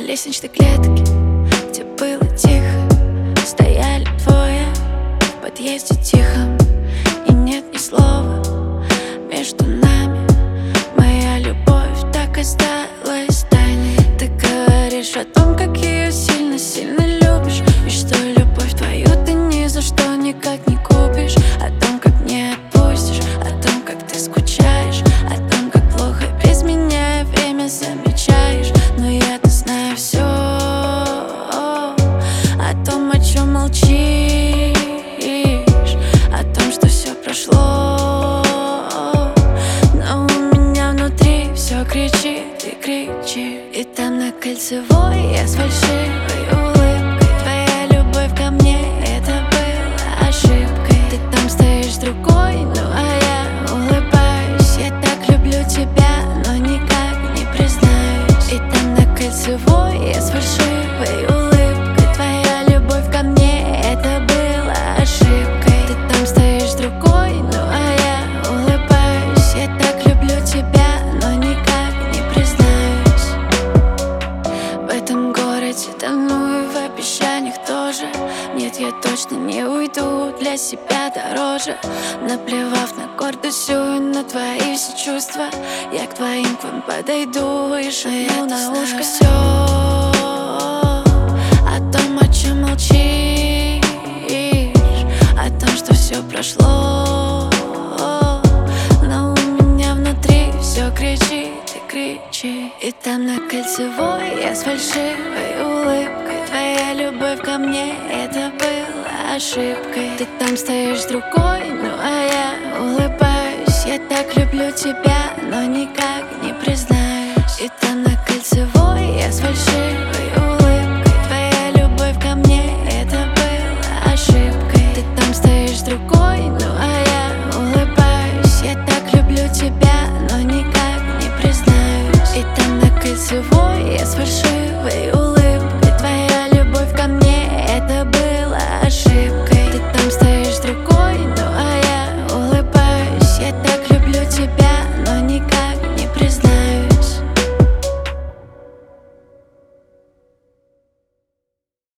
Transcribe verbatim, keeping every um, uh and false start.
лестничной клетке, где было тихо, стояли двое в подъезде тихом, и нет ни слова между нами. Моя любовь так осталась тайной. Ты говоришь о том, как ее сильно-сильно любишь, и что любовь твою ты ни за что никак не купишь. О том, как не отпустишь, о том, как ты скучаешь, о том, как плохо без меня время замечаешь. Но я-то знаю все о том, о чем молчишь, о том, что все прошло. Но у меня внутри все кричит и кричит. И там на Кольцевой я с фальшивой улыбкой. Твоя любовь ко мне — это было ошибкой. Ты там стоишь другой, ну а я улыбаюсь. Я так люблю тебя, но никак не признаюсь. И там на Кольцевой я с фальшивой улыбкой. Твоя любовь ко мне — это было ошибкой. Ты там стоишь другой, ну а я улыбаюсь. Я так люблю тебя, но никак не признаюсь. В этом городе тону и в обещаниях тоже. Нет, я точно не уйду, для себя дороже. Наплевав на гордость и на твои все чувства, я к твоим к вам подойду и шепну на ушко все о том, о чем молчишь, о том, что все прошло. Но у меня внутри все кричит и кричит. И там на Кольцевой я с фальшивой улыбкой. Твоя любовь ко мне — это было ошибкой. Ты там стоишь другой, ну а я улыбаюсь. Я так люблю тебя, но никак не признаюсь. И там на Кольцевой я с фальшивой